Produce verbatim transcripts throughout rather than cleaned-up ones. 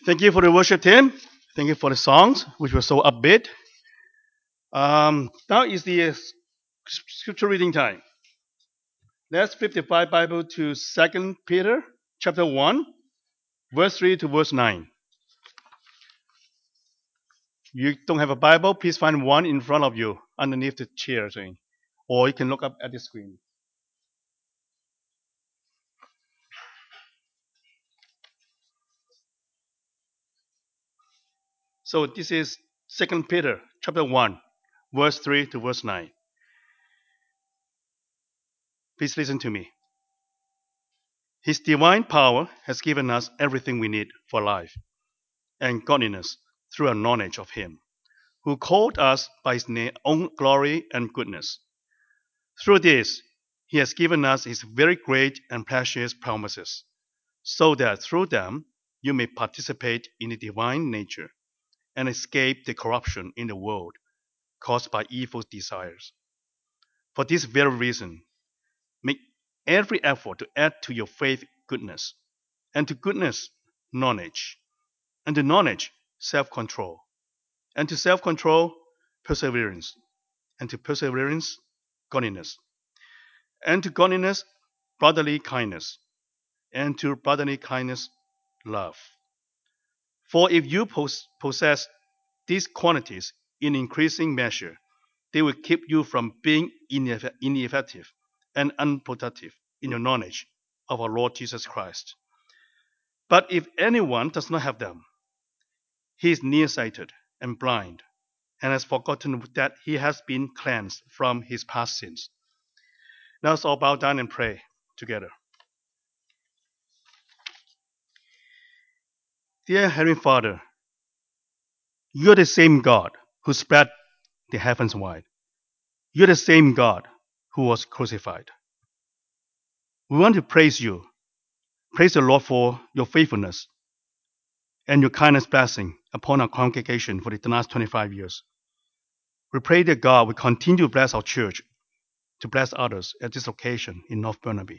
Thank you for the worship team. Thank you for the songs, which were so upbeat. Um, now is the uh, scripture reading time. Let's flip the Bible to Second Peter chapter one, verse three to verse nine. You don't have a Bible, please find one in front of you underneath the chair thing. Or you can look up at the screen. So this is Second Peter chapter one, verse three to verse nine. Please listen to me. His divine power has given us everything we need for life and godliness through a knowledge of Him, who called us by His own glory and goodness. Through this, He has given us His very great and precious promises, so that through them you may participate in the divine nature and escape the corruption in the world caused by evil desires. For this very reason, make every effort to add to your faith goodness, and to goodness, knowledge, and to knowledge, self control, and to self control, perseverance, and to perseverance, godliness, and to godliness, brotherly kindness, and to brotherly kindness, love. For if you pos- possess these qualities in increasing measure, they will keep you from being ineff- ineffective and unproductive in your knowledge of our Lord Jesus Christ. But if anyone does not have them, he is nearsighted and blind, and has forgotten that he has been cleansed from his past sins. Now let's all bow down and pray together. Dear Heavenly Father, you're the same God who spread the heavens wide. You're the same God who was crucified. We want to praise you. Praise the Lord for your faithfulness and your kindness blessing upon our congregation for the last twenty-five years. We pray that God will continue to bless our church, to bless others at this occasion in North Burnaby.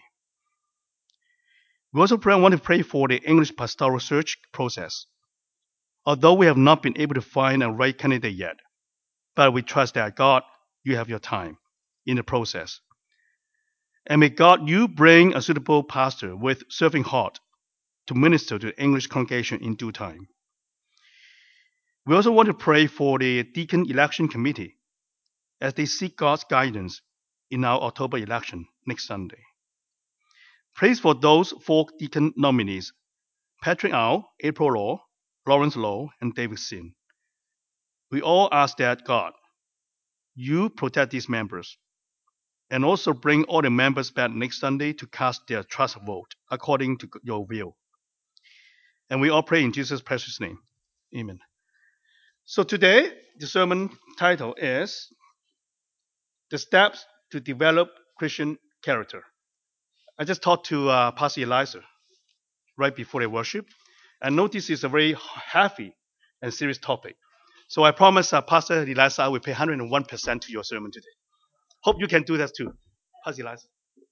We also pray, want to pray for the English pastoral search process. Although we have not been able to find a right candidate yet, but we trust that God, you have your time in the process. And may God, you bring a suitable pastor with serving heart to minister to the English congregation in due time. We also want to pray for the deacon election committee as they seek God's guidance in our October election next Sunday. Praise for those four deacon nominees, Patrick Au, April Law, Lawrence Lowe, and David Sin. We all ask that God, you protect these members and also bring all the members back next Sunday to cast their trust vote according to your will. And we all pray in Jesus' precious name. Amen. So today, the sermon title is The Steps to Develop Christian Character. I just talked to uh, Pastor Eliza right before the worship, and notice it's a very heavy and serious topic. So I promise uh, Pastor Eliza will pay one hundred one percent to your sermon today. Hope you can do that too. Pastor Eliza.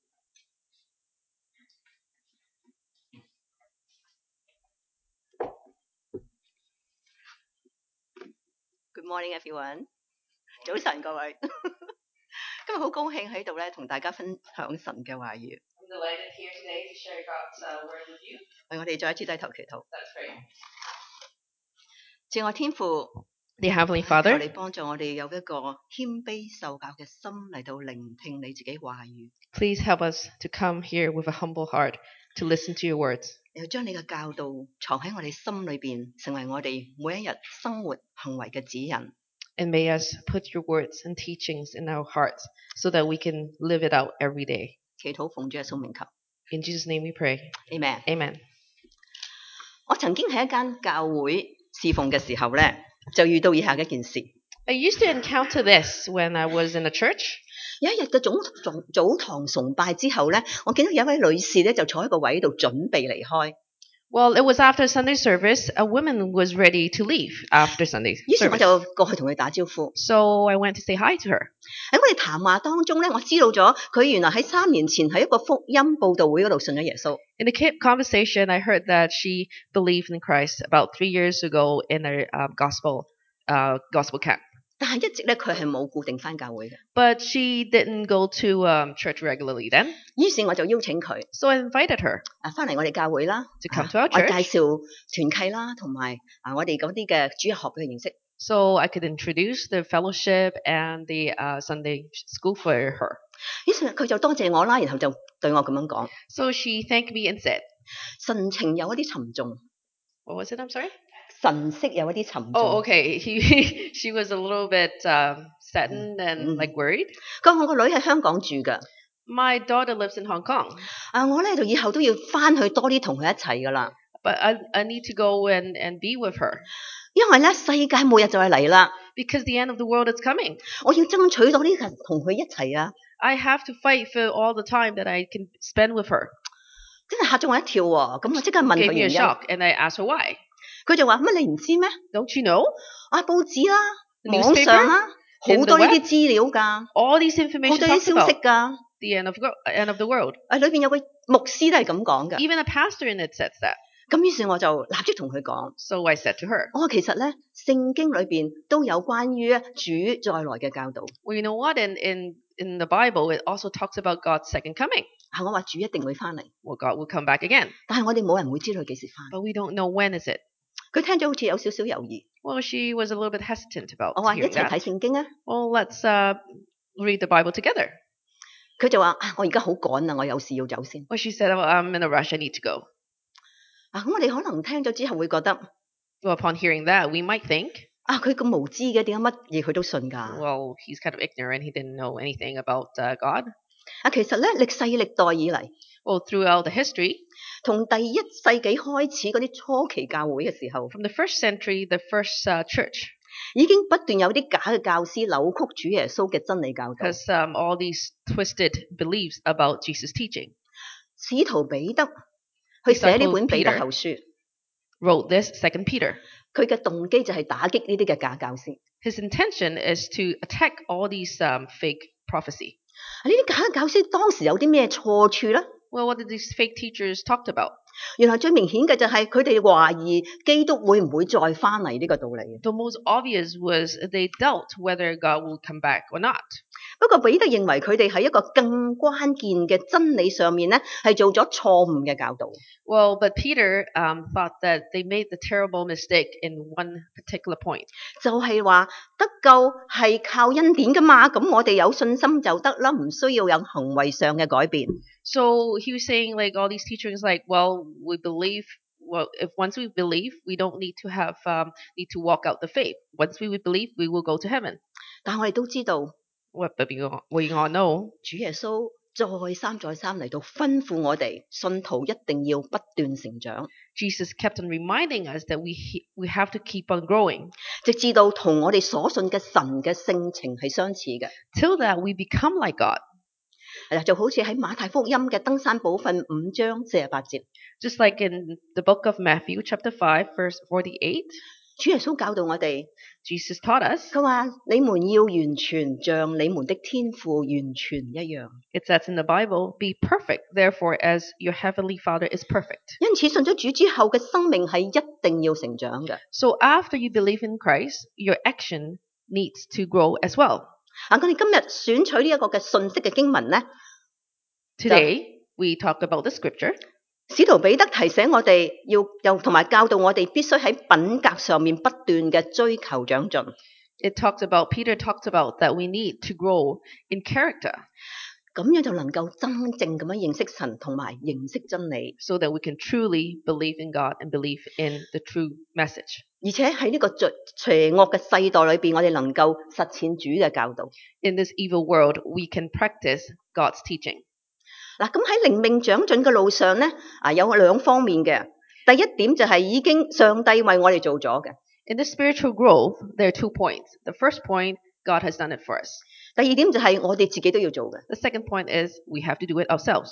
Good morning, everyone. 早晨，各位。今日好高興喺度咧，同大家分享神嘅話語。 I'm delighted here today to share God's uh, word with you. 為我哋再一次低頭祈禱。 Let's pray. 慈愛天父， Dear Heavenly 求 Father, 你幫助我哋有一個謙卑受教嘅心嚟到聆聽你自己話語， please help us to come here with a humble heart to listen to your words. 又將你嘅教導藏喺我哋心裏邊，成為我哋每一日生活行為嘅指引。 And may us put your words and teachings in our hearts so that we can live it out every day. 祈禱奉主耶穌名求 In Jesus' name we pray. ，Amen。 Amen. 我曾經喺一間教會侍奉嘅時候咧，就遇到以下嘅一件事。 I used to encounter this when I was in a church. 有一日嘅早早早堂崇拜之後咧，我見到有一位女士咧就坐喺個位度準備離開。 Well, it was after Sunday service. A woman was ready to leave after Sunday 於是我 service. 就過去同佢打招呼。 So I went to say hi to her. 喺我哋談話當中咧，我知道咗佢原來喺三年前喺一個福音佈道會嗰度信咗耶穌。 In the ki- conversation, I heard that she believed in Christ about three years ago in a um, gospel uh, gospel camp. 但係一直咧佢係冇固定翻教會嘅。 But she didn't go to um, church regularly then. 於是我就邀請佢 So I invited her 啊翻嚟我哋教會啦， to come to 啊 our 我介 church 紹團契啦，同埋啊我哋嗰啲嘅主日學俾佢認識。 so I could introduce the fellowship and the uh, Sunday school for her. 於是佢就多謝我啦，然後就對我咁樣講： So she thanked me and said, 神情有一啲沉重， what was it? I'm sorry? 神色有一啲沉重。 Oh, okay. He, she was a little bit um, saddened and Mm. like worried. 佢話我個女喺香港住㗎， My daughter lives in Hong Kong, 啊我咧就以後都要翻去多啲同佢一齊㗎啦， but I, I need to go and, and be with her 因為咧世界末日就係嚟啦， because the end of the world is coming. 我要爭取多啲人同佢一齊啊！ I have to fight for all the time that I can spend with her. 真係嚇咗我一跳喎！咁我即刻問 Gave 佢 me a 原因， shock, and I asked her why. 佢就話乜你唔知咩？ Don't you know? 啊報紙啦、 The 網上啦， in 好 the 多呢 web 啲資料㗎， All these 好 information 多啲 talks 消息 about 㗎。 the end of go- end of the world. 啊裏邊有個牧師都係咁講㗎。 Even a pastor in it says that. 咁於是我就立即同佢講： So I said to her, 我話其實咧聖經裏邊都有關於主再來嘅教導。 well, you know what? In, in, in the Bible, it also talks about God's second coming. 啊我話主一定會翻嚟， Well, God will come back again. 但係我哋冇人會知道佢幾時翻。 But we don't know when is it. 佢聽咗好似有少少猶豫。 Well, she was a little bit hesitant about 我話一 hearing 齊睇 that. 聖經啊！ Well, let's uh, read the Bible together. 佢就話：啊我而家好趕啊，我有事要走先。 Well, she said, oh, I'm in a rush. I need to go. 啊咁我哋可能聽咗之後會覺得： Well, upon hearing that, we might think, 啊佢咁無知嘅，點解乜嘢佢都信㗎？ well, he's kind of ignorant. He didn't know anything about uh, God. 啊其實咧歷世歷代以嚟， Well, throughout the history, 從第一世紀開始嗰啲初期教會嘅時候， from the first century, the first uh, church, 已經不斷有啲假嘅教師扭曲主耶穌嘅真理教導。 has um, all these twisted beliefs about Jesus' teaching. 使徒彼得去寫呢本彼得後書， Wrote this, Second Peter. 佢嘅動機就係打擊呢啲嘅假教師。 His intention is to attack all these um, fake prophecy. 呢啲假嘅教師當時有啲咩錯處咧？ Well, what did these fake teachers talked about? 原來最明顯嘅就係佢哋懷疑基督會唔會再翻嚟呢個道理。 The most obvious was they doubt whether God will come back or not. 不過彼得認為佢哋喺一個更關鍵嘅真理上面咧，係做咗錯誤嘅教導。 Well, but Peter um, thought that they made the terrible mistake in one particular point. 就係話得救係靠恩典噶嘛，咁我哋有信心就得啦，唔需要有行為上嘅改變。 So he was saying like all these teachers like, well, we believe, well, if once we believe, we don't need to have, um, need to walk out the faith. Once we would believe, we will go to heaven. 但我哋都知道， What, but we all, we all know 主耶穌再三再三嚟到吩咐我哋，信徒一定要不斷成長， Jesus kept on reminding us that we, we have to keep on growing 直至到同我哋所信嘅神嘅性情係相似嘅。 till that we become like God. 係啦，就好似喺馬太福音嘅登山寶訓五章四十八節， Just like in the book of Matthew, chapter five, verse forty-eight, 主耶穌教導我哋， Jesus taught us, 佢話你們要完全像你們的天父完全一樣。 it says in the Bible, be perfect, therefore, as your heavenly Father is perfect. 因此信咗主之後嘅生命係一定要成長嘅。 So after you believe in Christ, your action needs to grow as well. 啊，我哋今日選取呢一個嘅信息嘅經文咧， Today, we talk about the scripture. 使徒彼得提醒我哋要又同埋教導我哋必須喺品格上面不斷嘅追求長進。 It talks about, Peter talks about that we need to grow in character 咁樣就能夠真正咁樣認識神同埋認識真理， so that we can truly believe in God and believe in the true message. 而且喺呢個罪邪惡嘅世代裏邊，我哋能夠實踐主嘅教導。 In this evil world, we can practice God's teaching. 嗱，咁喺靈命長進嘅路上咧，啊有兩方面嘅。第一點就係已經上帝為我哋做咗嘅。 In the spiritual growth, there are two points. The first point, God has done it for us. 第二點就係我哋自己都要做嘅。 The second point is we have to do it ourselves.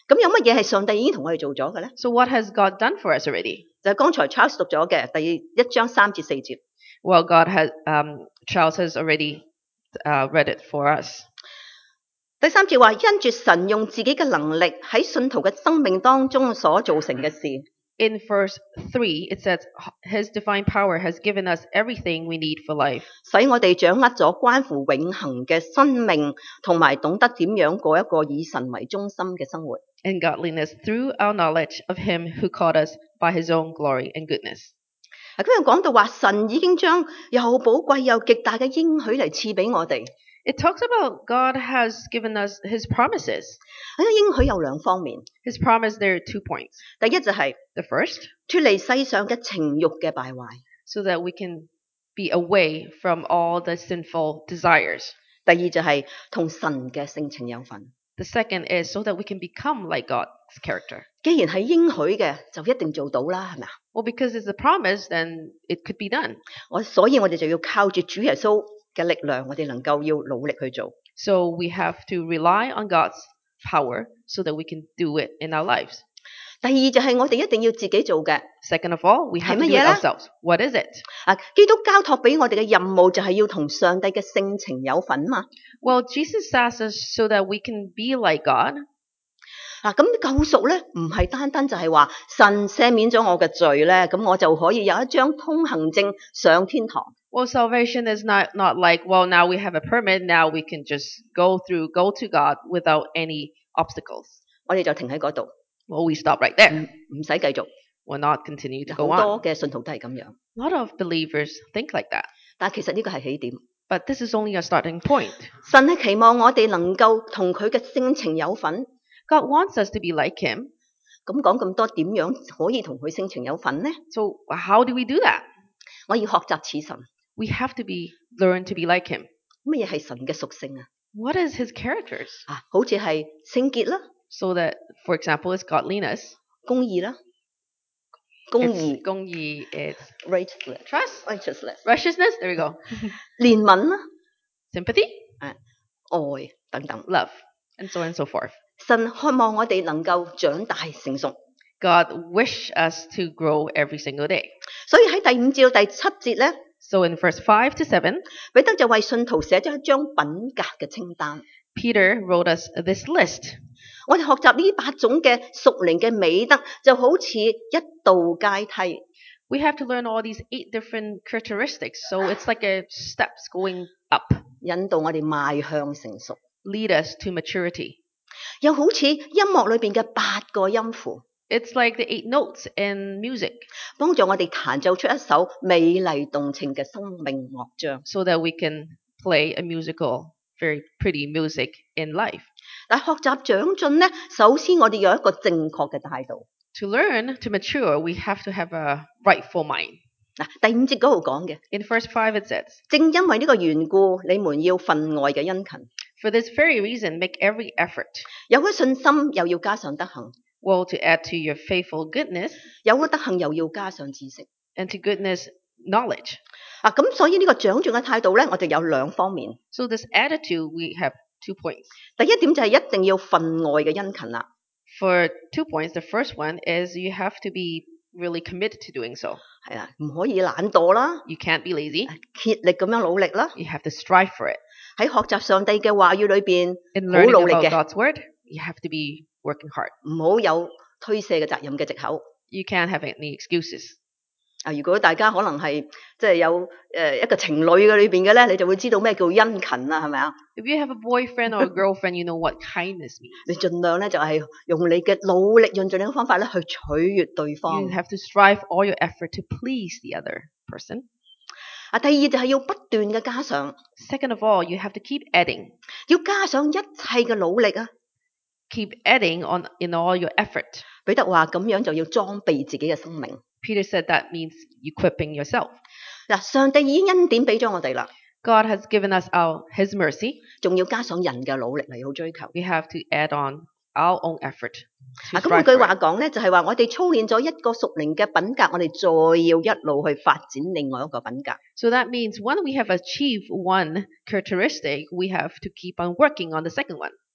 咁有乜嘢係上帝已經同我哋做咗嘅咧？ So what has God done for us already? 就係剛才 Charles 讀咗嘅第一章三至四節。 Well, God has, um, Charles has already uh, read it for us. 第三節話，因住神用自己嘅能力喺信徒嘅生命當中所造成嘅事， In verse three, it says, His divine power has given us everything we need for life, 使我哋掌握咗關乎永恆嘅生命，同埋懂得點樣過一個以神為中心嘅生活。 and godliness through our knowledge of Him who called us by His own glory and goodness. 嗱，今日講到話，神已經將又寶貴又極大嘅應許嚟賜俾我哋。 It talks about God has given us His promises. 呢個應許有兩方面， His promise, there are two points. 第一就係 The first, 脱離世上嘅情慾嘅敗壞， so that we can be away from all the sinful desires. 第二就係同神嘅性情有份。 The second is so that we can become like God's character. 既然係應許嘅，就一定做到啦，係咪啊？ Well, because it's a promise, then it could be done. 我所以我哋就要靠住主耶穌嘅力量，我哋能夠要努力去做。 So we have to rely on God's power so that we can do it in our lives. 第二就係我哋一定要自己做嘅。 Second of all, we have to do 係乜 it 嘢呢？ ourselves. What is it? 啊，基督交託俾我哋嘅任務就係要同上帝嘅性情有份嘛。 Well, Jesus asks us so that we can be like God. 嗱，咁救贖咧唔係單單就係話神赦免咗我嘅罪咧，咁我就可以有一張通行證上天堂。 Well, salvation is not, not like, well, now we have a permit, now we can just go through, go to God without any obstacles. 我哋就停喺嗰度， Well, we stop right there. 唔唔使繼續。 We'll not continue to 好 go 多 on. 嘅信徒都係咁樣， A lot of believers think like that. 但其實呢個係起點。 But this is only a starting point. 神係期望我哋能夠同佢嘅性情有份。 God wants us to be like Him. 咁講咁多，點樣可以同佢性情有份呢？ So how do we do that? 我要學習似神。 We have to be learn to be like Him. 乜嘢係神嘅屬性啊？ What is His characters? 啊，好似係聖潔啦、 So that, for example, is godliness. 公義啦、公 It's 義 gongyi, it's righteousness trust, righteousness righteousness. There we go. 憐憫啦、 Sympathy, 愛等等。 love, and so on and so forth. 神渴望我哋能夠長大成熟， God wish us to grow every single day. 所以喺第五至到第七節咧， So in verse five to seven, 彼得就為信徒寫咗一張品格嘅清單。 Peter wrote us this list. 我哋學習呢八種嘅屬靈嘅美德，就好似一道階梯， We have to learn all these eight different characteristics. So it's like a steps going up, 引導我哋邁向成熟。 lead us to maturity. 又好似音樂裏邊嘅八個音符， It's like the eight notes in music, 幫助我哋彈奏出一首美麗動情嘅生命樂章。 so that we can play a musical, very pretty music in life. 但係學習長進咧，首先我哋有一個正確嘅態度。 To learn, to mature, we have to have a rightful mind. 嗱，第五節嗰度講嘅， In verse five it says, 正因為呢個緣故，你們要分外嘅殷勤， For this very reason, make every effort. 有咗信心又要加上德行， Well, to add to your faithful goodness, 有咗德行又要加上知識。 and to goodness, knowledge. 啊，咁所以呢個長進嘅態度咧，我哋有兩方面。 So this attitude, we have two points. 第一點就係一定要分外嘅殷勤啦。 For two points, the first one is you have to be really committed to doing so. 係啦，唔可以懶惰啦， You can't be lazy. 竭力咁樣努力啦。 You have to strive for it. 喺學習上帝嘅話語裏邊， In 好 learning 努力 about 嘅， God's word, you have to be working hard. 唔好有推卸嘅責任嘅藉口。 You can't have any excuses. 啊，如果大家可能係即係有誒、呃、一個情侶嘅裏邊嘅咧，你就會知道咩叫殷勤啦，係咪啊？ If you have a boyfriend or a girlfriend, you know what kindness means. 你盡量咧就係、用你嘅努力，用盡你嘅方法咧去取悅對方 You。have to strive all your effort to please the other person. 啊，第二就係要不斷嘅加上， Second of all, you have to keep adding. 要加上一切嘅努力啊！ Keep adding on in all your effort. 彼得話咁樣就要裝備自己嘅生命。 Peter said that means equipping yourself. 嗱，上帝已經恩典俾咗我哋啦， God has given us our His mercy. 仲要加上人嘅努力嚟好追求。 We have to add on our own effort. To 啊，咁 strive 換句 for 話 it. 講咧，就係話我哋操練咗一個屬靈嘅品格，我哋再要一路去發展另外一個品格。 So that means when we have achieved one characteristic, we have to keep on working on the second one.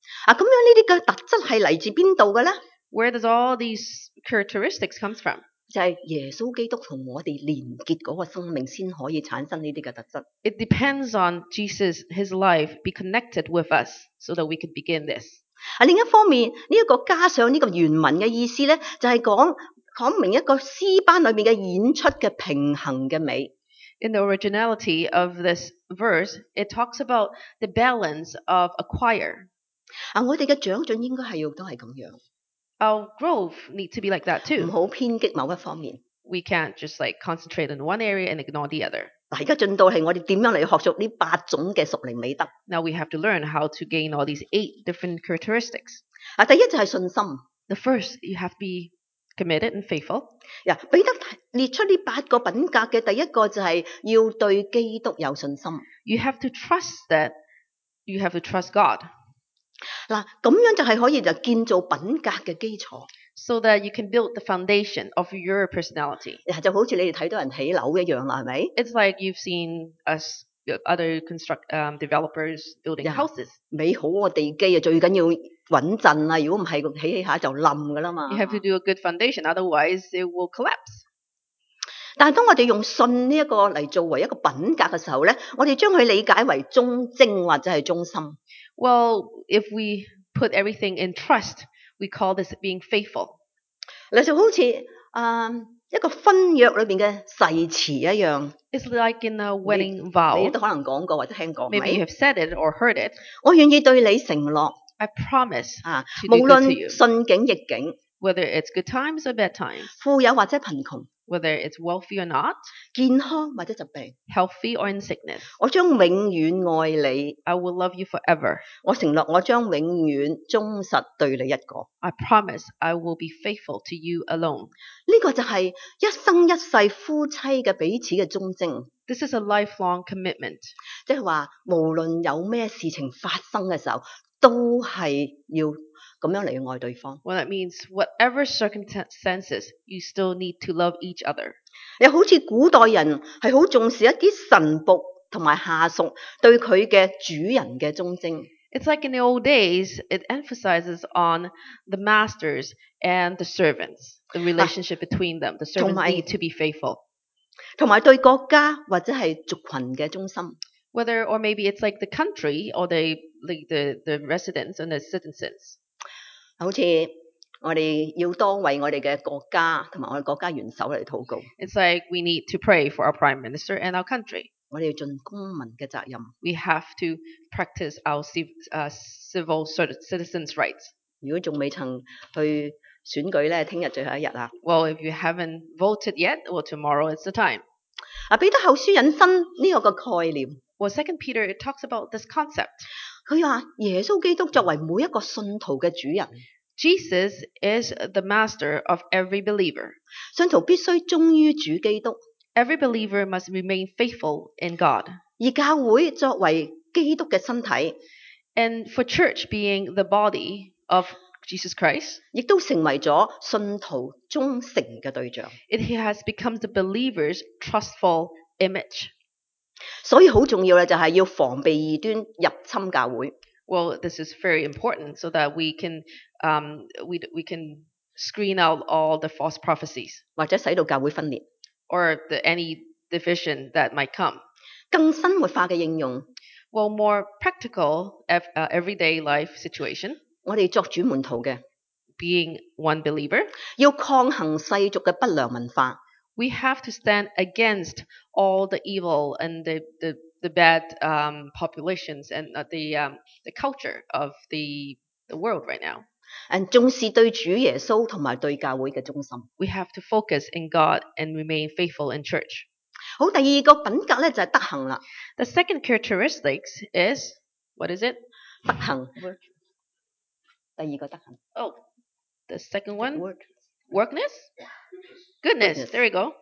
啊，咁樣呢啲嘅特質係嚟自邊度嘅咧？ Where does all these characteristics comes from? 就係耶穌基督同我哋連結嗰個生命先可以產生呢啲嘅特質。 It depends on Jesus, his life, be connected with us so that we can begin this. 啊，另一方面呢一個加上呢個原文嘅意思咧，就係講講明一個詩班裏邊嘅演出嘅平衡嘅美。 In the originality of this verse, it talks about the balance of a choir. 啊，我哋嘅長進應該係要都係咁樣， Our growth need to be like that 唔 too. 好偏激某一方面。 We can't just like concentrate on one area and ignore the other. 嗱，而家進到係我哋點樣嚟學習呢八種嘅屬靈美德。 Now we have to learn how to gain all these eight different characteristics. 啊，第一就係信心。 The first, you have to be committed and faithful. 嗱，彼得列出呢八個品格嘅第一個就係要對基督有信心。 You have to trust that you have to trust God 嗱，咁樣就係可以就建造品格嘅基礎。 so that you can build the foundation of your personality. 嗱，就好似你哋睇到人起樓一樣啦，係咪？ It's like you've seen us other construct um, developers building Yeah. houses. 美好個地基啊，最緊要穩陣啊！如果唔係，起起下就冧噶啦嘛。 You have to do a good foundation, otherwise it will collapse. 但係當我哋用信呢一個嚟作為一個品格嘅時候咧，我哋將佢理解為忠貞或者係忠心。 Well, if we put everything in trust, we call this being faithful. 嗱，就好似誒、呃一個婚約裏邊嘅誓詞一樣， It's like in a wedding 你 vow. 都可能講過或者聽過，係 Maybe you 咪？ have said it or heard it. 我願意對你承諾 I promise 啊， to do 無 good to 論 you. 順境逆境， Whether it's good times or bad times, 富有或者貧窮， whether it's wealthy or not, 健康或者疾病， healthy or in sickness, 我將永遠愛你。 I will love you forever. 我承諾我將永遠忠實對你一個。 I promise I will be faithful to you alone. 呢個就係一生一世夫妻嘅彼此嘅忠貞， This is a lifelong commitment. 即係話無論有咩事情發生嘅時候，都係要咁樣嚟愛對方。 Well, that means whatever circumstances, you still need to love each other. 又好似古代人係好重視一啲神僕同埋下屬對佢嘅主人嘅忠貞。 It's like in the old days, it emphasizes on the masters and the servants, the relationship between them. The servants 同埋- need to be faithful. 同埋對國家或者係族群嘅忠心。 Whether, or maybe it's like the country or the, like the, the residents and the citizens. 好似我哋要多為我哋嘅國家同埋我哋國家元首嚟禱告， It's like we need to pray for our prime minister and our country. 我哋要盡公民嘅責任。 We have to practice our civ- uh, civil cit- citizens' rights. 如果仲未曾去選舉咧，聽日最後一日啊！ Well, if you haven't voted yet, well, tomorrow is the time. 啊，彼得後書引申呢個嘅概念， Well, Second Peter, it talks about this concept. 佢話耶穌基督作為每一個信徒嘅主人， Jesus is the master of every believer. 信徒必須忠於主基督， Every believer must remain faithful in God. 而教會作為基督嘅身體， And for church being the body of Jesus Christ, 亦都成為咗信徒忠誠嘅對象。 it has become the believer's trustful image. 所以好重要嘅就係要防備異端入侵教會。 Well, this is very important so that we can um, we, we can screen out all the false prophecies 或者使到教會分裂。 or the, any division that might come. 更生活化嘅應用， Well, more practical, ev- uh, everyday life situation, 我哋作主門徒嘅， being one believer, 要抗衡世俗嘅不良文化， we have to stand against all the evil and the, the, the bad um, populations and uh, the, um, the culture of the, the world right now. 誒重視對主耶穌同埋對教會嘅忠心。 We have to focus in God and remain faithful in church. 好，第二個品格咧就係德行啦。 The second characteristics is, what is it? 德行，第二個德行 Oh, the second one, word workness? Goodness, Goodness. there we go.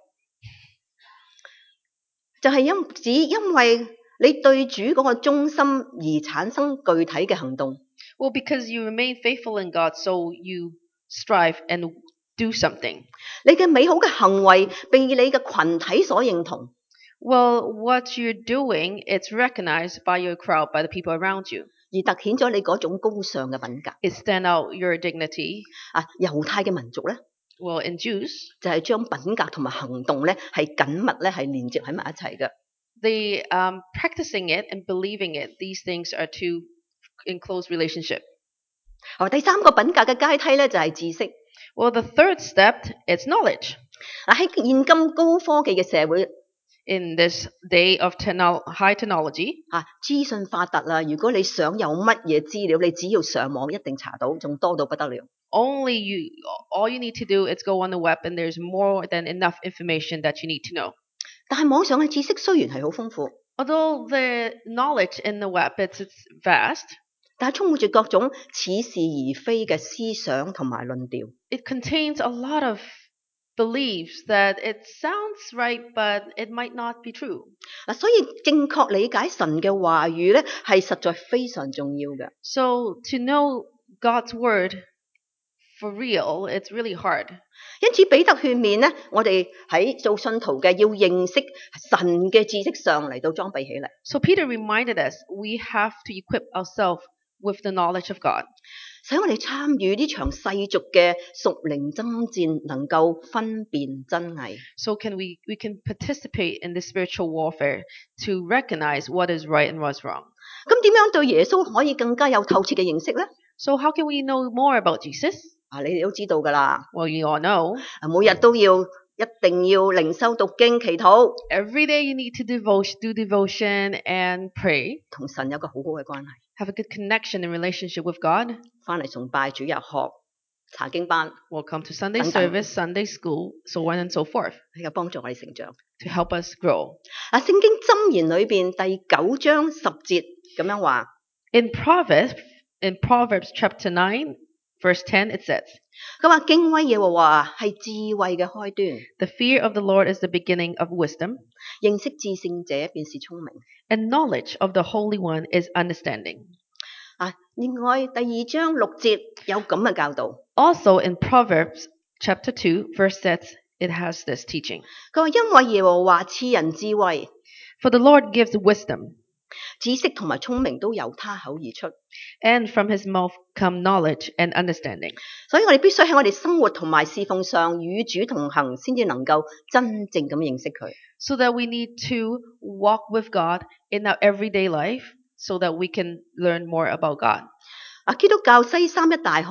就係因指因為你對主嗰個忠心而產生具體嘅行動。 Well, because you remain faithful in God, so you strive and do something. 你嘅美好嘅行為被你嘅群體所認同， Well, what you're doing, it's recognized by your crowd, by the people around you. 而凸顯咗你嗰種高尚嘅品格。 It stand out your dignity. 啊，猶太嘅民族咧， Well, in Jews, 就係將品格同埋行動咧係緊密咧係連接喺埋一齊嘅。 they um, practicing it and believing it. These things are two in close relationship. 好，第三個品格嘅階梯咧就係知識。 Well, the third step is knowledge. 嗱，喺現今高科技嘅社會， In this day of techno- high technology, 啊，資訊發達啦，如果你想有乜嘢資料，你只要上網一定查到，仲多到不得了。 only you, all you need to do is go on the web, and there's more than enough information that you need to know. 但係網上嘅知識雖然係好豐富， Although the knowledge in the web it's, it's vast, 但係充滿住各種似是而非嘅思想同埋論調。 it contains a lot of beliefs that it sounds right, but it might not be true. 嗱，所以正確理解神嘅話語咧，係實在非常重要嘅。 So to know God's word for real, it's really hard. 因此彼得勸勉咧，我哋喺做信徒嘅要認識神嘅知識上嚟到裝備起嚟。 So Peter reminded us we have to equip ourselves with the knowledge of God, 使我哋參與呢場世俗嘅屬靈爭戰，能夠分辨真偽。 so can we we can participate in the spiritual warfare to recognize what is right and what's wrong. 咁點樣對耶穌可以更加有透徹嘅認識咧？ So how can we know more about Jesus? 啊，你哋都知道㗎啦， Well, you all know. 啊，每日都要一定要靈修讀經祈禱， Every day you need to devote, do devotion and pray. 同神有個好好嘅關係。 Have a good connection and relationship with God. 翻嚟崇拜主日學查經班， We'll come to Sunday 等等。 service, Sunday school, so on and so forth 係有幫助我哋成長。 to help us grow. 啊，聖經箴言裏邊第九章十節咁樣話， In Proverbs, in Proverbs chapter nine, verse ten, it says, 佢話敬畏耶和華係智慧嘅開端， "The fear of the Lord is the beginning of wisdom, 認識至聖者便是聰明。 and knowledge of the Holy One is understanding." 啊，另外第二章六節有咁嘅教導， Also in Proverbs chapter two, verse six, it has this teaching. 佢話因為耶和華賜人智慧， For the Lord gives wisdom, 知識同埋聰明都由他口而出， and from his mouth come knowledge and understanding. 所以我哋必須喺我哋生活同埋侍奉上與主同行，先至能夠真正咁認識佢。 So that we need to walk with God in our everyday life so that we can learn more about God. 啊，基督教西三一大學，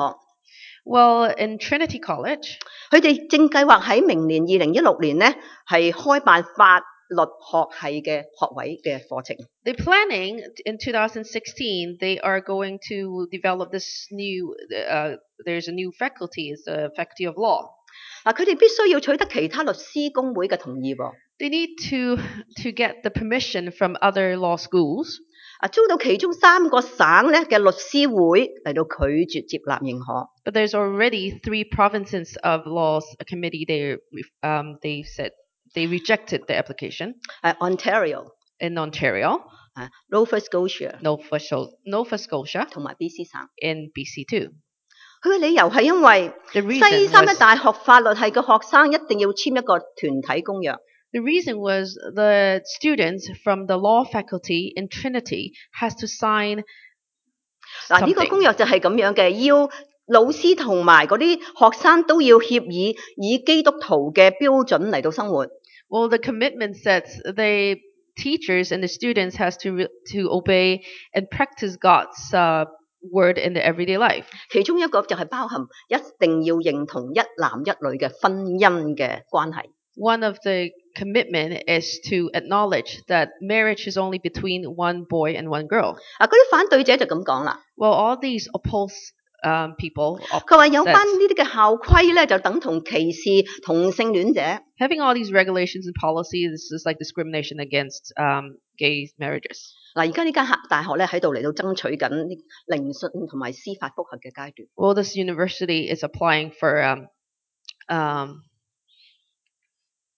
Well, in Trinity College, 佢哋正計劃喺明年二零一六年咧係開辦法律學系嘅學位嘅課程。 they're planning in two thousand sixteen, they are going to develop this new, uh, there's a new faculty, it's the faculty of law. 嗱，佢哋必須要取得其他律師公會嘅同意喎。 They need to, to get the permission from other law schools. 啊，遭到其中三個省咧嘅律師會嚟到拒絕接納認可。 But there's already three provinces of laws committee, they, um, they said they rejected the application. 誒 Ontario、 In Ontario, 啊 Nova Scotia Nova, Sco- Nova Scotia, 同埋 B C 省。 in B C too. 佢嘅理由係因為 The reason 西三一 was- 大學法律系嘅學生一定要簽一個團體公約。 The reason was the students from the law faculty in Trinity has to sign 嗱，呢個 something. 公約就係咁樣嘅，要老師同埋嗰啲學生都要協議以基督徒嘅標準嚟到生活。 Well, the commitment sets the teachers and the students has to re- to obey and practice God's uh, word in the everyday life. 其中一個就係包含一定要認同一男一女嘅婚姻嘅關係。 One of the commitment is to acknowledge that marriage is only between one boy and one girl. 啊，嗰啲反對者就咁講啦， Well, all these oppose um, people, op- 佢話有關 that's- 呢啲嘅校規咧，就等同歧視同性戀者。 having all these regulations and policies is like discrimination against um, gay marriages. 嗱，而家呢間大學咧喺度嚟到爭取緊聆訊同埋司法覆核嘅階段。 Well, this university is applying for um, um,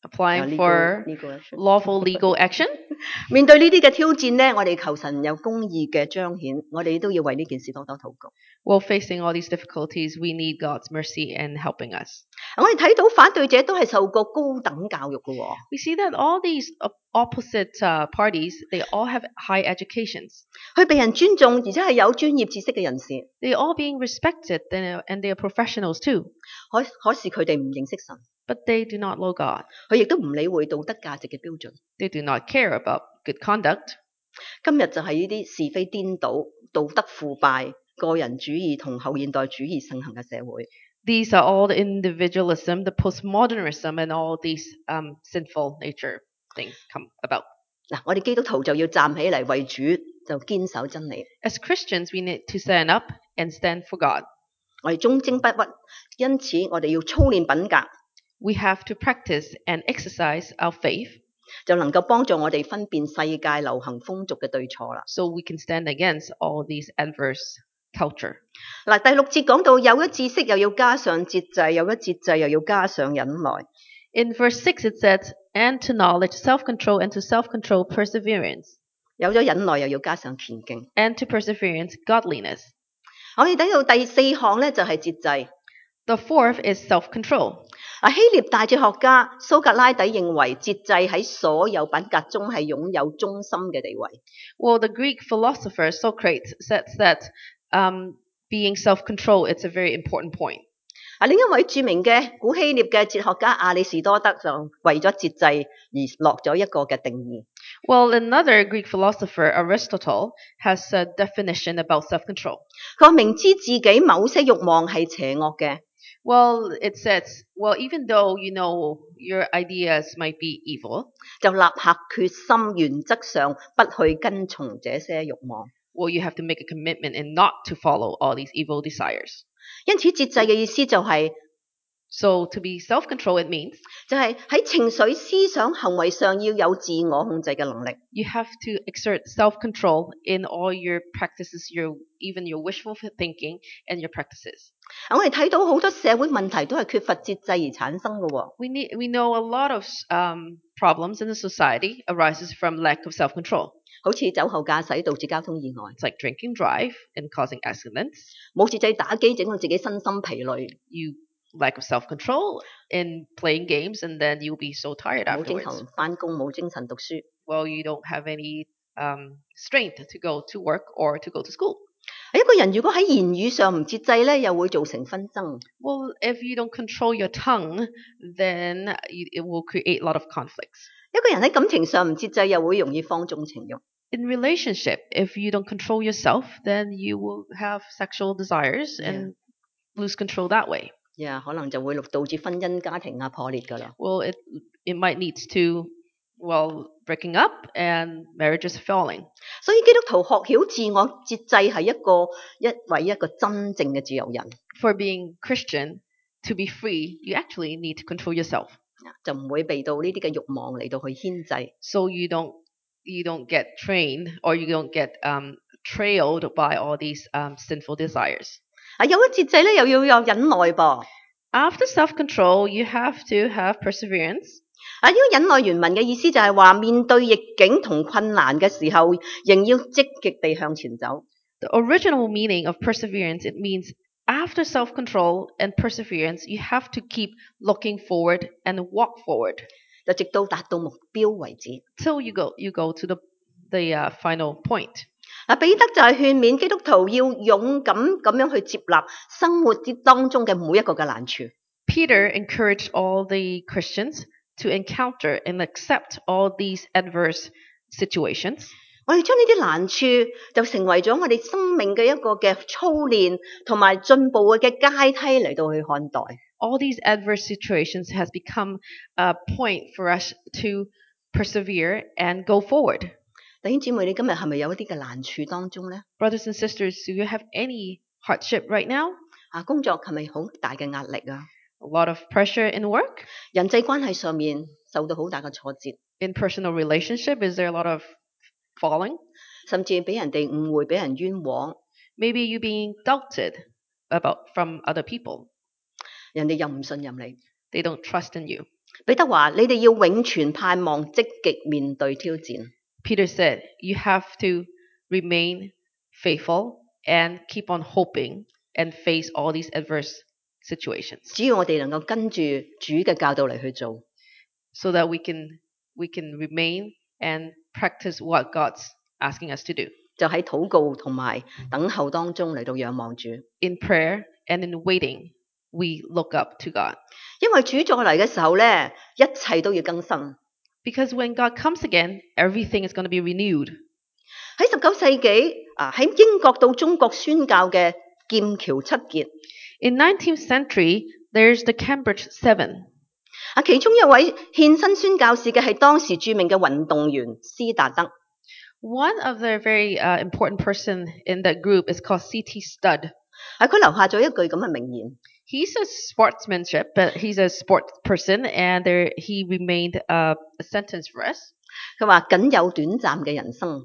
applying 呢個 for 呢個 action lawful legal action. 面對呢啲嘅挑戰咧，我哋求神有公義嘅彰顯，我哋都要為呢件事多多禱告。 While facing all these difficulties, we need God's mercy and helping us. 我哋睇到反對者都係受過高等教育嘅喎， We see that all these op- opposite uh, parties, they all have high educations. 佢被人尊重，而且係有專業知識嘅人士， They're all being respected and, and they are professionals too. 可可是佢哋唔認識神， But they do not know God. 佢亦都唔理會道德價值嘅標準。 They do not care about good conduct. 今日就係呢啲是非顛倒、道德腐敗、個人主義同後現代主義盛行嘅社會。 These are all the individualism, the postmodernism, and all these um, sinful nature things come about. 嗱，我哋基督徒就要站起嚟為主，就堅守真理。 As Christians, we need to stand up and stand for God. 我哋忠貞不屈，因此我哋要操練品格， We have to practice and exercise our faith 就能夠幫助我哋分辨世界流行風俗嘅對錯啦。 so we can stand against all these adverse culture. 嗱，第六節講到有咗知識，又要加上節制；有咗節制，又要加上忍耐。 In verse six, it says, and to knowledge, self-control, and to self-control, perseverance, 有咗忍耐，又要加上虔敬。 and to perseverance, godliness. 我哋睇到第四項咧，就係節制。 The fourth is self-control. 啊，希臘大哲學家蘇格拉底認為節制喺所有品格中係擁有中心嘅地位。 Well, the Greek philosopher Socrates says that um, being self-control is a very important point. 啊，另一位著名嘅古希臘嘅哲學家亞里士多德就為咗節制而落咗一個嘅定義。 Well, another Greek philosopher, Aristotle, has a definition about self-control. 佢話明知自己某些慾望係邪惡嘅， Well, it says, well, even though you know your ideas might be evil, 就立刻決心原則上不去跟從這些慾望。 well, you have to make a commitment and not to follow all these evil desires. 因此節制嘅意思就係、 So to be self-control, it means 就係、喺情緒、思想、行為上要有自我控制嘅能力。 you have to exert self-control in all your practices, your even your wishful thinking and your practices. 啊，我哋睇到好多社會問題都係缺乏節制而產生嘅喎。 We need we know a lot of um, problems in the society arises from lack of self-control. 好似酒後駕駛導致交通意外， It's like drinking drive and causing accidents. 冇節制打機整到自己身心疲累， You lack of self-control in playing games, and then you'll be so tired 冇精 afterwards. 神翻工，冇精神讀書。 Well, you don't have any um, strength to go to work or to go to school. 一個人如果喺言語上唔節制咧，又會造成紛爭。 Well, if you don't control your tongue, then you, it will create a lot of conflicts. 一個人喺感情上唔節制，又會容易放縱情慾。 In relationship, if you don't control yourself, then you will have sexual desires and lose control that way. 呀，可能就會導致婚姻家庭啊破裂㗎啦。 Well, it it might lead to well breaking up and marriages falling. 所以基督徒學曉自我節制係一個一為一個真正嘅自由人， For being Christian, to be free, you actually need to control yourself, 就唔會被到呢啲嘅慾望嚟到去牽制。 so you don't you don't get trained or you don't get um, trailed by all these um, sinful desires. 啊，有咗節制咧，又要有忍耐噃。 After self-control, you have to have perseverance. 啊，呢個忍耐原文嘅意思就係話，面對逆境同困難嘅時候，仍要積極地向前走。 The original meaning of perseverance, it means after self-control and perseverance, you have to keep looking forward and walk forward 就直到達到目標為止。 till you go you go to the the uh, final point. 啊，彼得就係勸勉基督徒要勇敢咁樣去接納生活之當中嘅每一個嘅難處。 Peter encouraged all the Christians to encounter and accept all these adverse situations. 我哋將呢啲難處就成為咗我哋生命嘅一個嘅操練同埋進步嘅階梯嚟到去看待。 All these adverse situations has become a point for us to persevere and go forward. 弟兄姊妹，你今日係咪有一啲嘅難處當中呢？ Brothers and sisters, do you have any hardship right now? 啊，工作係咪好大嘅壓力啊？ A lot of pressure in work? 人際關係上面受到好大嘅挫折， In personal relationship, is there a lot of falling? 甚至俾人哋誤會、俾人冤枉， Maybe you being doubted about from other people. 人哋又唔信任你。 They don't trust in you. 彼得話：你哋要永存盼望，積極面對挑戰。 Peter said, you have to remain faithful and keep on hoping and face all these adverse situations 只要我哋能夠跟住主嘅教導嚟去做， so that we can we can remain and practice what God's asking us to do 就喺禱告同埋等候當中嚟到仰望主。 in prayer and in waiting. We look up to God 因為主再嚟嘅時候咧，一切都要更新。 because when God comes again, everything is going to be renewed. 喺十九世紀啊，喺英國到中國宣教嘅劍橋七傑 In nineteenth century, there's the Cambridge Seven. 啊，其中一位獻身宣教士嘅係當時著名嘅運動員斯達德。 One of the very uh, important person in that group is called C T Studd. 係佢留下咗一句咁嘅名言。 He's a sportsmanship, but he's a sports person, and there he remained uh, a sentence for us. 佢話：僅有短暫嘅人生，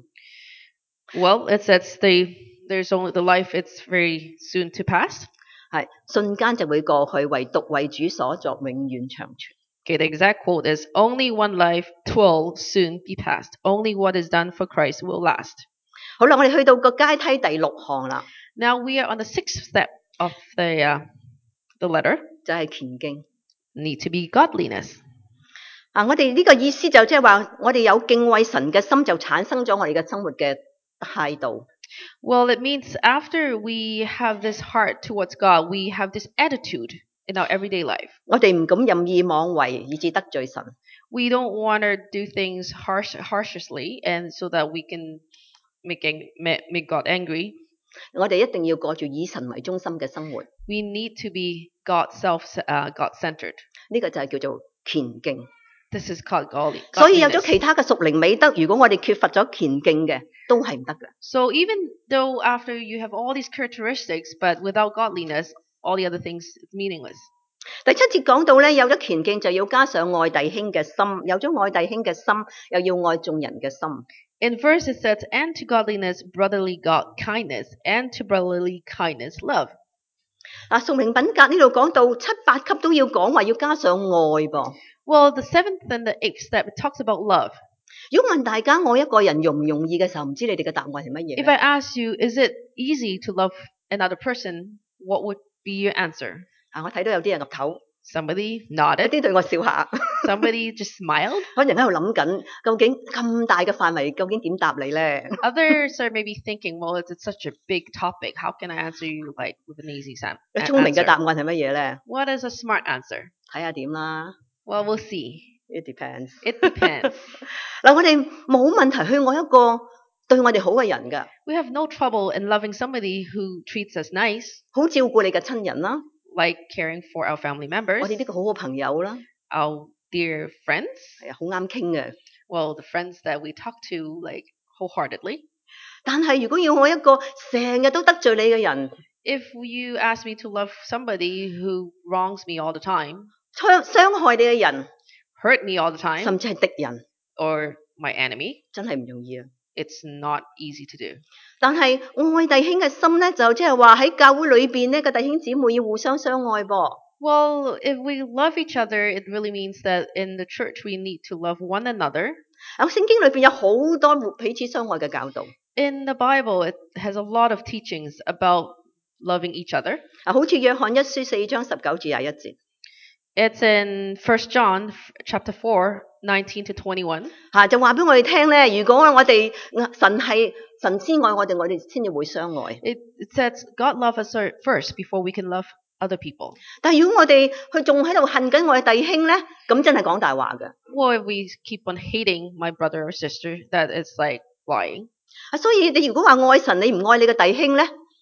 Well, it says the there's only the life; it's very soon to pass. 係瞬間就會過去，唯獨為主所作，永遠長存。 Okay, the exact quote is, "Only one life will soon be passed. Only what is done for Christ will last." 好啦，我哋去到個階梯第六項啦， Now we are on the sixth step of the uh, the letter. 就係虔敬。 Need to be godliness. 啊，我哋呢個意思就即係話，我哋有敬畏神嘅心，就產生咗我哋嘅生活嘅態度。 Well, it means after we have this heart towards God, we have this attitude in our everyday life. 我哋唔敢任意妄為，以致得罪神。 We don't want to do things harsh, harshly, and so that we can make ang- ma- make God angry. 我哋一定要過住以神為中心嘅生活， We need to be God self, uh, God centered. 呢、個就係叫做虔敬。 This is called godly. 所以有咗 godliness. 其他嘅屬靈美德，如果我哋缺乏咗虔敬嘅，都係唔得嘅。 So even though after you have all these characteristics, but without godliness, all the other things is meaningless. 第七節講到咧，有咗虔敬就要加上愛弟兄嘅心，有咗愛弟兄嘅心，又要愛眾人嘅心。 In verse it says, and to godliness, brotherly God kindness, and to brotherly kindness, love. 啊，屬靈品格呢度講到七八級都要講話要加上愛噃。 Well, the seventh and the eighth step, it talks about love. 如果問大家愛一個人容唔容易嘅時候，唔知你哋嘅答案係乜嘢 If 呢？ I ask you, is it easy to love another person? What would be your answer? 啊，我睇到有啲人岌頭， Somebody 有 nodded. 啲對我笑下， Somebody just smiled. 可能喺度諗緊，究竟咁大嘅範圍，究竟點答你咧？ Others are maybe thinking, well, it's, it's such a big topic. How can I answer you like with an easy sam- 聰明嘅 answer? 答案係乜嘢咧？ What is a smart answer? 睇下點啦 Well, we'll see. ，it depends。 It depends. 嗱，我哋冇問題去愛一個對我哋好嘅人㗎， We have no trouble in loving somebody who treats us nice, 好照顧你嘅親人啦， like caring for our family members, 我哋呢個好好朋友啦， our dear friends. 係啊，好啱傾嘅。 Well, the friends that we talk to like wholeheartedly. 但係如果要愛一個成日都得罪你嘅人， If you ask me to love somebody who wrongs me all the time, 傷傷害你嘅人， hurt me all the time, 甚至係敵人， or my enemy, 真係唔容易啊！ it's not easy to do. 但係愛弟兄嘅心咧，就即係話喺教會裏邊呢個弟兄姊妹要互相相愛噃。 Well, if we love each other, it really means that in the church we need to love one another. 喺聖經裏邊有好多彼此相愛嘅教導， In the Bible, it has a lot of teachings about loving each other. 啊，好似約翰一書四章十九至廿一節， It's in First John chapter four, nineteen to twenty-one. 嚇、就話俾我哋聽咧，如果我哋神係神先愛我哋，我哋先至會相愛。 It, it says God loves us first before we can love other people. 但係如果我哋佢仲喺度恨緊我嘅弟兄咧，咁真係講大話嘅。 Well, if we keep on hating my brother or sister, that is like lying. 啊，所以你如果話愛神，你唔愛你嘅弟兄咧，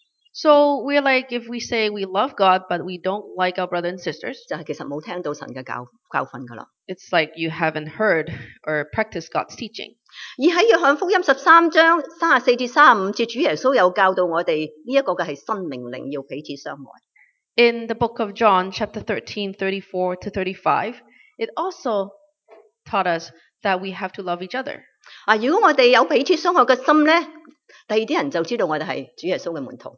So we're like, if we say we love God, but we don't like our brothers and sisters, 就係其實冇聽到神嘅教教訓噶啦。 it's like you haven't heard or practiced God's teaching. 而喺約翰福音十三章三十四至三十五節，主耶穌有教導我哋呢一個嘅係新命令，要彼此相愛。 In the book of John, chapter thirteen, thirty-four to thirty-five, it also taught us that we have to love each other. 啊，如果我哋有彼此相愛嘅心咧，第二啲人就知道我哋係主耶穌嘅門徒。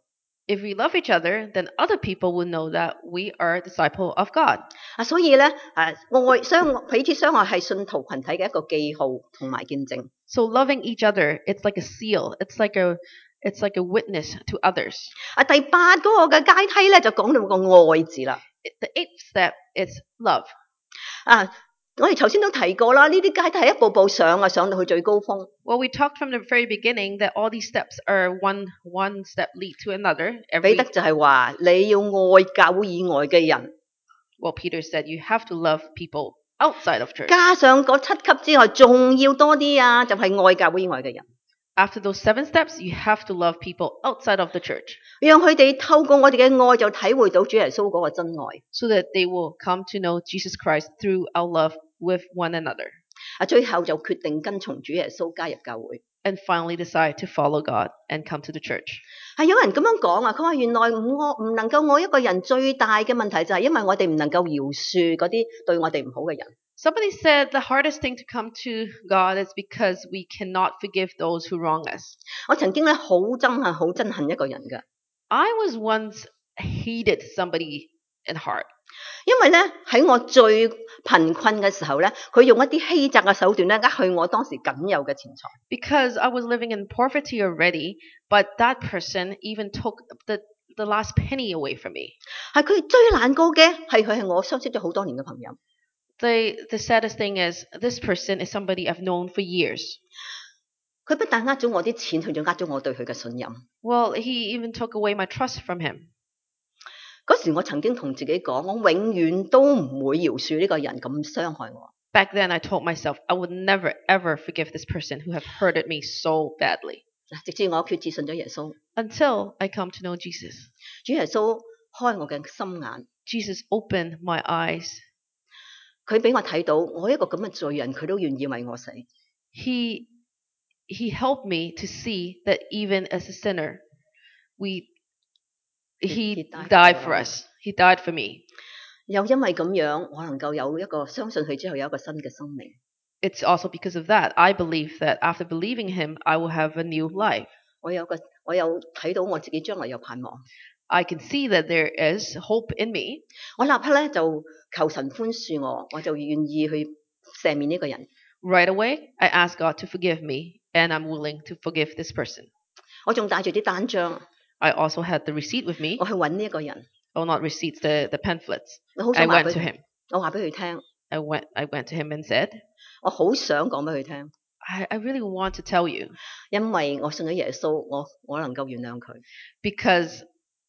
If we love each other, then other people will know that we are disciple of God. 啊，所以咧，誒、愛相彼此相愛係信徒群體嘅一個記號同埋見證。 So loving each other, it's like a seal. It's like a it's like a witness to others. 啊，第八嗰個嘅階梯咧就講到個愛字啦。 The eighth step is love. 啊，我哋頭先都提過啦，呢啲階梯係一步步上啊，上到去最高峰。 Well, we talked from the very beginning that all these steps are one one step lead to another. 彼 Every 得就係話你要愛教會以外嘅人， well, Peter said you have to love people outside of church. 加上嗰七級之外，仲要多啲啊，就係、愛教會以外嘅人， After those seven steps, you have to love people outside of the church 讓佢哋透過我哋嘅愛就體會到主耶穌嗰個真愛。 so that they will come to know Jesus Christ through our love with one another 啊，最後就決定跟從主耶穌加入教會。 and finally decide to follow God and come to the church. 係有人咁樣講啊，佢話原來唔愛唔能夠愛一個人最大嘅問題就係因為我哋唔能夠饒恕嗰啲對我哋唔好嘅人。 Somebody said the hardest thing to come to God is because we cannot forgive those who wrong us. 我曾經咧好憎恨、好憎恨一個人㗎， I was once hated somebody in heart 因為咧喺我最貧困嘅時候咧，佢用一啲欺詐嘅手段咧，呃去我當時僅有嘅錢財。 because I was living in poverty already, but that person even took the, the last penny away from me. 係佢最難過嘅係佢係我相識咗好多年嘅朋友。 The, the saddest thing is this person is somebody I've known for years. 佢不但呃咗我啲錢，佢仲呃咗我對佢嘅信任。 Well, he even took away my trust from him. 嗰時我曾經同自己講，我永遠都唔會饒恕呢個人咁傷害我。 Back then, I told myself I would never ever forgive this person who have hurted me so badly 嗱，直至我決志信咗耶穌， until I come to know Jesus. 主耶穌開我嘅心眼， Jesus opened my eyes. 佢俾我睇到我一個咁嘅罪人，佢都願意為我死。 He he helped me to see that even as a sinner, we he, he died died for for us. He died for me. 又因為咁樣，我能夠有一個相信佢之後有一個新嘅生命。 It's also because of that I believe that after believing him, I will have a new life. 我有個我有睇到我自己將來有盼望。 I can see that there is hope in me. 我立刻咧就求神寬恕我，我就願意去赦免呢個人。 Right away, I ask God to forgive me, and I'm willing to forgive this person. 我仲帶住啲單張， I also had the receipt with me. 我去揾呢一個人。 Oh, not receipts, the, the pamphlets. 我好 I 想話 went 俾 to 佢 him. 我話俾佢聽， I went I went to him and said, 我好想講俾佢聽， I, I really want to tell you 因為我信咗耶穌，我我能夠原諒佢。 because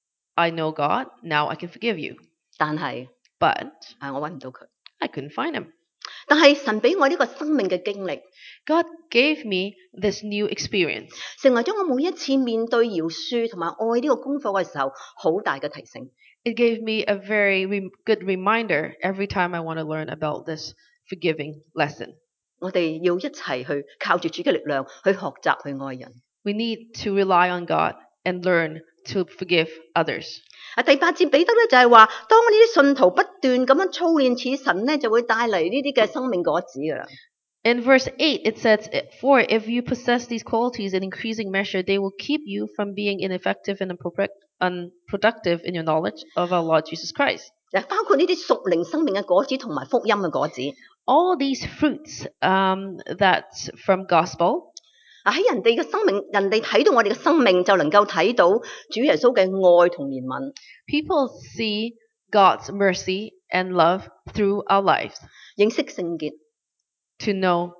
I know God, now I can forgive you. 但係 But 啊，我揾唔到佢。 I couldn't find him. 但係神俾我呢個生命嘅經歷， God gave me this new experience. 成為咗我每一次面對饒恕同埋愛呢個功課嘅時候，好大嘅提醒。 It gave me a very re- good reminder every time I want to learn about this forgiving lesson. 我哋要一齊去靠住主嘅力量去學習去愛人。 We need to rely on God and learn to forgive others. 啊，第八節彼得咧就係話，當呢啲信徒不斷咁樣操練似神咧，就會帶嚟呢啲嘅生命果子噶啦。 In verse eight, it says, For if you possess these qualities in increasing measure, they will keep you from being ineffective and unpro- unproductive in your knowledge of our Lord Jesus Christ. 嗱，包括呢啲屬靈生命嘅果子同埋福音嘅果子。 All these fruits um, that's from gospel, 啊，喺人哋嘅生命，人哋睇到我哋嘅生命，就能夠睇到主耶穌嘅愛同憐憫。 people see God's mercy and love through our lives, 認識聖潔， to know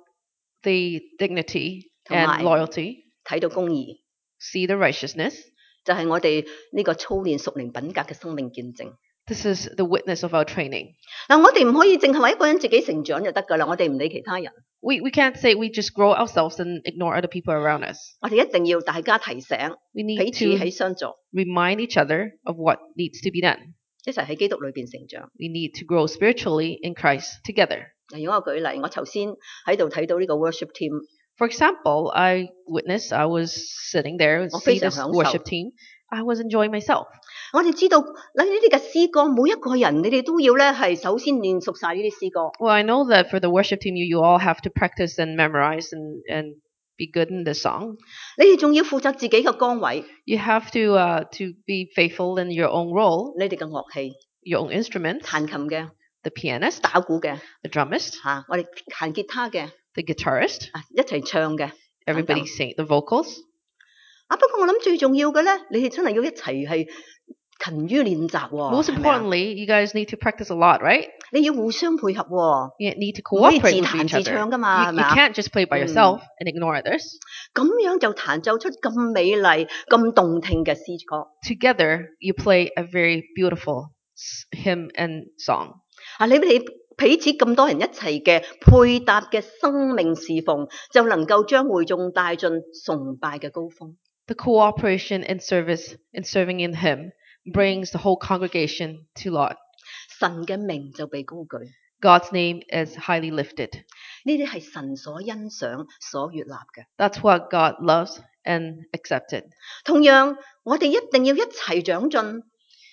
the dignity 同埋 and loyalty, 睇到公義， see the righteousness. 就係、我哋呢個操練屬靈品格嘅生命見證。 This is the witness of our training. 嗱，我哋唔可以淨係為一個人自己成長就得噶啦，我哋唔理其他人， We, we can't say we just grow ourselves and ignore other people around us. 我哋一定要大家提醒， We 彼 need 此起 to 相助， remind each other of what needs to be done. 一齊喺基督裏邊成長。 We need to grow spiritually in Christ together. 嗱，如果我舉例，我頭先喺度睇到呢個 worship team， For example, I witnessed, I was sitting there, Oh, see 非常 this 享受。 worship team. I was enjoying myself. 我哋知道嗱呢啲嘅詩歌，每一個人你哋都要咧係首先練熟晒呢啲詩歌。 Well, I know that for the worship team, you, you all have to practice and memorize and, and be good in the song. 你哋仲要負責自己嘅崗位， You have to uh, to be faithful in your own role, 你哋嘅樂器， your own instruments, 彈琴嘅、 the pianist, 打鼓嘅 the drummist, 嚇、我哋彈吉他嘅 the guitarist, 啊，一齊唱嘅。 everybody sing the vocals. 啊，不過我諗最重要嘅咧，你哋真係要一齊係勤於練習喎、 Most 係咪啊？ importantly, you guys need to practice a lot, right? 你要互相配合喎、 You need to 唔可以 cooperate 自 with 彈 each 自 other. 唱㗎嘛， You, 係咪 you 啊？ can't just play by yourself and ignore others. 咁樣就彈奏出咁美麗、咁動聽嘅詩歌。 Together, you play a very beautiful s- hymn and song. 啊，你哋彼此咁多人一齊嘅配搭嘅生命侍奉，就能夠將會眾帶進崇拜嘅高峰。 The cooperation and service and serving in Him brings the whole congregation to Lord. 神嘅名就被高舉， God's name is highly lifted. 呢啲係神所欣賞、所悅納嘅。 That's what God loves and accepted. 同樣，我哋一定要一齊長進，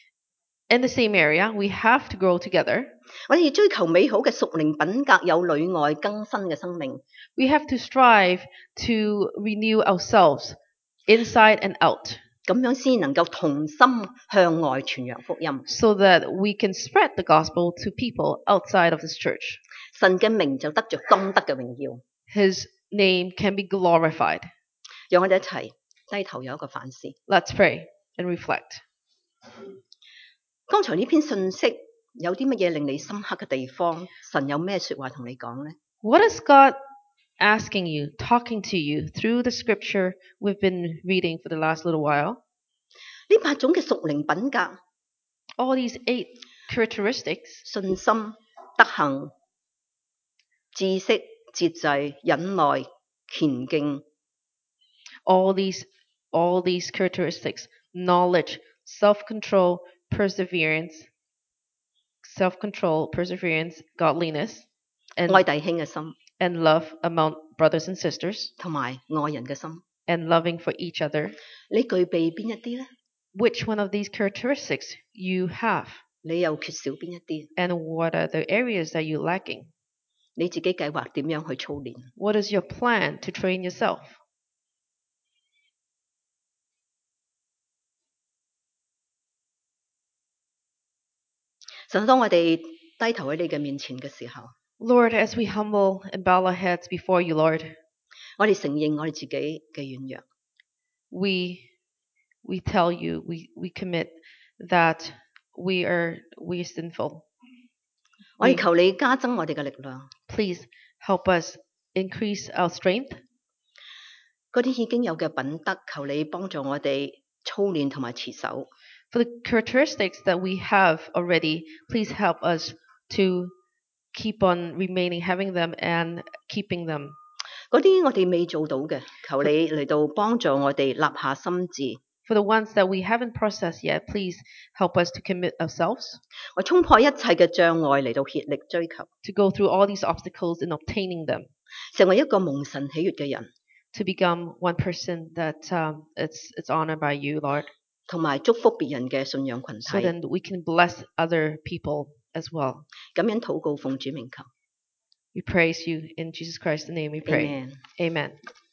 In the same area, we have to grow together. 我哋要追求美好嘅屬靈品格，有裏外更新嘅生命。 We have to strive to renew ourselves inside and out 咁樣先能夠同心向外傳揚福音。 so that we can spread the gospel to people outside of this church. 神嘅名就得着當得嘅榮耀。 His name can be glorified. 讓我哋一齊低頭有一個反思。 Let's pray and reflect. 剛才呢篇信息有啲乜嘢令你深刻嘅地方？神有咩說話同你講呢？ What is God asking you, talking to you through the scripture we've been reading for the last little while? 呢八種嘅屬靈品格： All these eight characteristics: 信心、德行、知識、節制、忍耐、虔敬。 all these all these characteristics: knowledge, self-control, perseverance, self-control, perseverance, godliness, and, 愛弟兄嘅心， and love among brothers and sisters, 同埋愛人嘅心， and loving for each other. 你具備邊一啲呢？ Which one of these characteristics you have, 你又缺少邊一啲？ and what are the areas that you lacking? 你自己計劃點樣去操練？ What is your plan to train yourself? 神，當我哋低頭喺你嘅面前嘅時候， Lord, as we humble and bow our heads before you, Lord, 我哋承認我哋自己嘅軟弱， we we tell you, we, we commit that we are we are sinful. 我哋求你加增我哋嘅力量。 Please help us increase our strength. 嗰啲已經有嘅品德，求你幫助我哋操練同埋持守。 For the characteristics that we have already, please help us to keep on remaining having them and keeping them. 嗰啲我哋未做到嘅，求你嚟到幫助我哋立下心志。 For the ones that we haven't processed yet, please help us to commit ourselves 我衝破一切嘅障礙嚟到竭力追求， to go through all these obstacles in obtaining them, 成為一個蒙神喜悅嘅人， to become one person that um, it's it's honored by you, Lord, 同埋祝福別人嘅信仰群 so 體。 then we can bless other people as well. 咁樣禱告奉主名求 We praise you in Jesus Christ's name. We pray. ，Amen。 Amen.